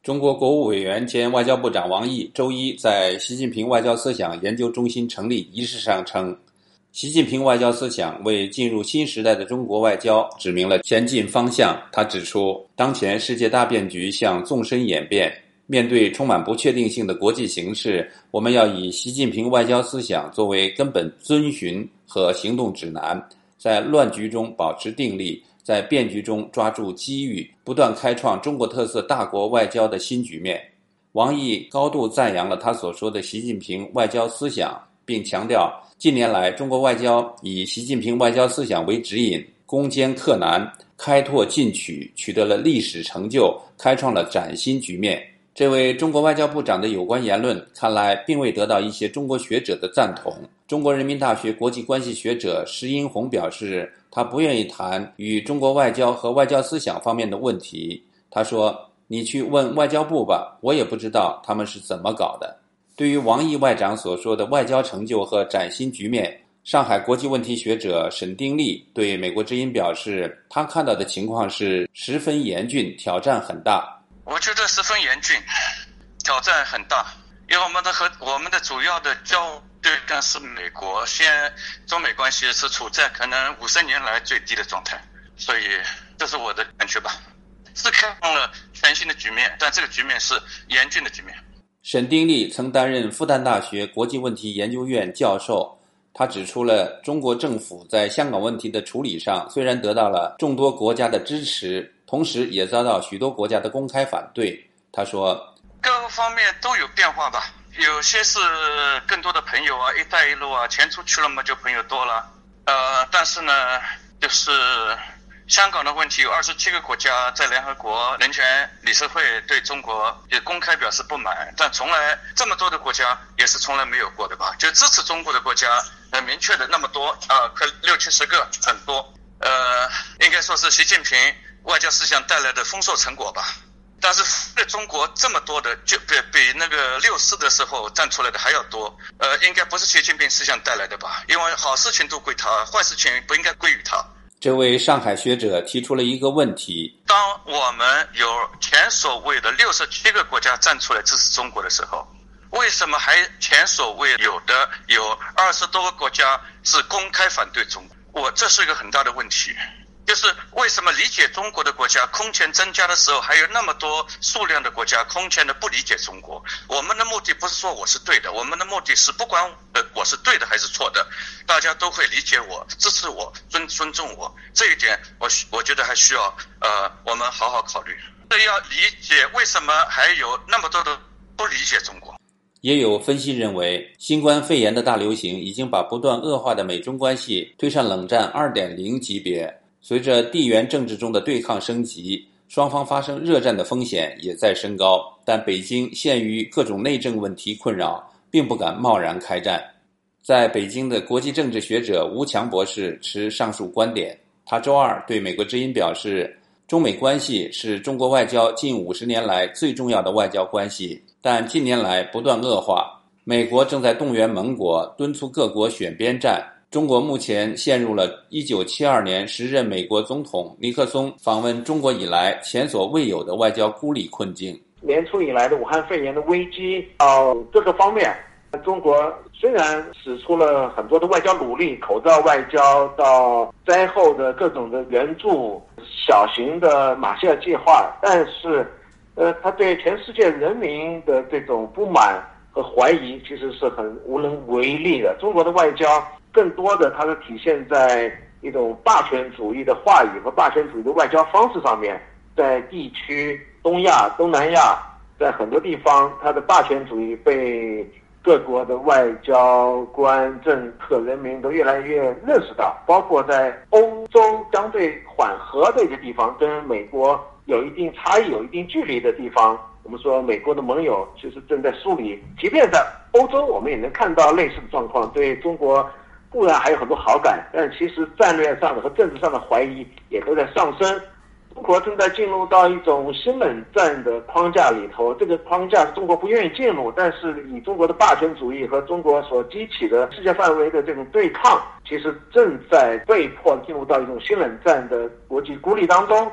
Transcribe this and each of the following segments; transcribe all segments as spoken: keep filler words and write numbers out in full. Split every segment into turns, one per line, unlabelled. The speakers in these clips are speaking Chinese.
中国国务委员兼外交部长王毅周一在习近平外交思想研究中心成立仪式上称，习近平外交思想为进入新时代的中国外交指明了前进方向。他指出，当前世界大变局向纵深演变，面对充满不确定性的国际形势，我们要以习近平外交思想作为根本遵循和行动指南，在乱局中保持定力，在变局中抓住机遇，不断开创中国特色大国外交的新局面。王毅高度赞扬了他所说的习近平外交思想，并强调近年来中国外交以习近平外交思想为指引，攻坚克难，开拓进取，取得了历史成就，开创了崭新局面。这位中国外交部长的有关言论看来并未得到一些中国学者的赞同。中国人民大学国际关系学者石英红表示，他不愿意谈与中国外交和外交思想方面的问题。他说，你去问外交部吧，我也不知道他们是怎么搞的。对于王毅外长所说的外交成就和崭新局面，上海国际问题学者沈丁力对美国之音表示，他看到的情况是十分严峻，挑战很大。
我觉得十分严峻，挑战很大，因为我们的和我们的主要的交对象是美国，现在中美关系是处在可能五十年来最低的状态，所以这是我的感觉吧。是开放了全新的局面，但这个局面是严峻的局面。
沈丁力曾担任复旦大学国际问题研究院教授，他指出了中国政府在香港问题的处理上虽然得到了众多国家的支持，同时也遭到许多国家的公开反对。他说，
各个方面都有变化吧，有些是更多的朋友啊，一带一路啊，钱出去了嘛，就朋友多了。呃，但是呢，就是香港的问题，有二十七个国家在联合国人权理事会对中国也公开表示不满，但从来这么多的国家也是从来没有过的吧？就支持中国的国家很明确的那么多啊，快六七十个，很多。呃，应该说是习近平外交思想带来的丰硕成果吧。但是在中国这么多的，就比比那个六四的时候站出来的还要多。呃，应该不是习近平思想带来的吧？因为好事情都归他，坏事情不应该归于他。
这位上海学者提出了一个问题：
当我们有前所未的六十七个国家站出来支持中国的时候，为什么还前所未有的有二十多个国家是公开反对中国？我这是一个很大的问题。就是为什么理解中国的国家空前增加的时候，还有那么多数量的国家空前的不理解中国？我们的目的不是说我是对的，我们的目的是不管呃我是对的还是错的，大家都会理解我、支持我、尊尊重我。这一点我我觉得还需要呃我们好好考虑。这要理解为什么还有那么多的不理解中国。
也有分析认为，新冠肺炎的大流行已经把不断恶化的美中关系推上冷战 二点零 级别。随着地缘政治中的对抗升级，双方发生热战的风险也在升高，但北京陷于各种内政问题困扰，并不敢贸然开战。在北京的国际政治学者吴强博士持上述观点，他周二对美国之音表示，中美关系是中国外交近五十年来最重要的外交关系，但近年来不断恶化，美国正在动员盟国，敦促各国选边站。中国目前陷入了一九七二年时任美国总统尼克松访问中国以来前所未有的外交孤立困境。
年初以来的武汉肺炎的危机到各个方面，中国虽然使出了很多的外交努力，口罩外交到灾后的各种的援助、小型的马歇尔计划，但是呃，他对全世界人民的这种不满和怀疑其实是很无能为力的。中国的外交更多的它是体现在一种霸权主义的话语和霸权主义的外交方式上面，在地区东亚、东南亚，在很多地方它的霸权主义被各国的外交官、政客、人民都越来越认识到，包括在欧洲相对缓和的一些地方，跟美国有一定差异、有一定距离的地方，我们说美国的盟友其实正在梳理。即便在欧洲，我们也能看到类似的状况，对中国固然还有很多好感，但其实战略上的和政治上的怀疑也都在上升。中国正在进入到一种新冷战的框架里头，这个框架是中国不愿意进入，但是以中国的霸权主义和中国所激起的世界范围的这种对抗，其实正在被迫进入到一种新冷战的国际孤立当中。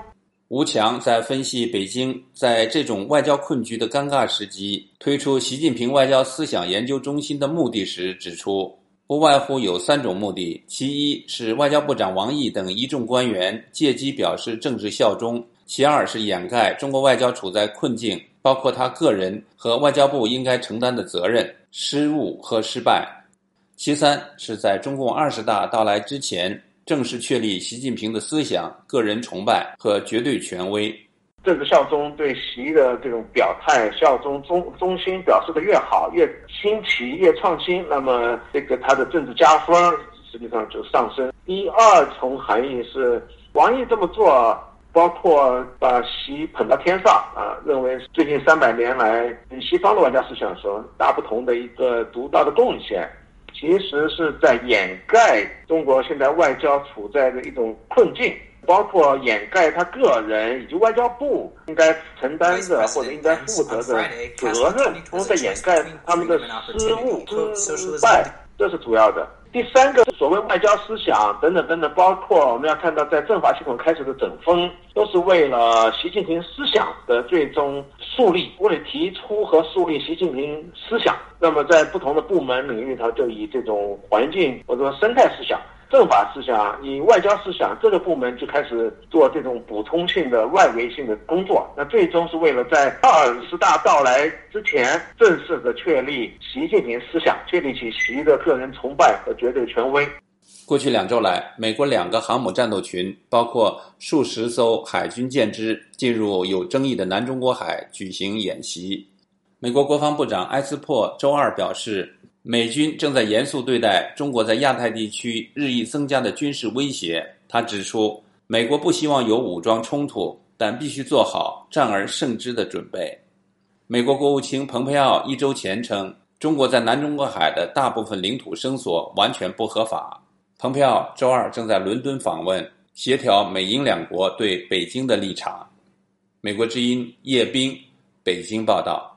吴强在分析北京在这种外交困局的尴尬时机推出习近平外交思想研究中心的目的时指出，不外乎有三种目的，其一是外交部长王毅等一众官员借机表示政治效忠，其二是掩盖中国外交处在困境，包括他个人和外交部应该承担的责任、失误和失败，其三是在中共二十大到来之前正式确立习近平的思想、个人崇拜和绝对权威。
政治效忠对习的这种表态效忠忠忠心表示的越好，越新奇越创新，那么这个他的政治加分实际上就上升。第二重含义是王毅这么做包括把习捧到天上啊，认为最近三百年来与西方的外交思想所大不同的一个独到的贡献，其实是在掩盖中国现在外交处在的一种困境，包括掩盖他个人以及外交部应该承担的或者应该负责的责任，同时在掩盖他们的失误、失败，这是主要的。第三个，所谓外交思想等等等等，包括我们要看到在政法系统开始的整风，都是为了习近平思想的最终树立，为了提出和树立习近平思想。那么在不同的部门领域，它就以这种环境或者说生态思想、政法思想、以外交思想这个部门就开始做这种补充性的外围性的工作，那最终是为了在二十大到来之前正式的确立习近平思想，确立起习的个人崇拜和绝对权威。
过去两周来，美国两个航母战斗群，包括数十艘海军舰只，进入有争议的南中国海举行演习。美国国防部长埃斯珀周二表示，美军正在严肃对待中国在亚太地区日益增加的军事威胁。他指出，美国不希望有武装冲突，但必须做好战而胜之的准备。美国国务卿蓬佩奥一周前称，中国在南中国海的大部分领土声索完全不合法。蓬佩奥周二正在伦敦访问，协调美英两国对北京的立场。美国之音叶冰北京报道。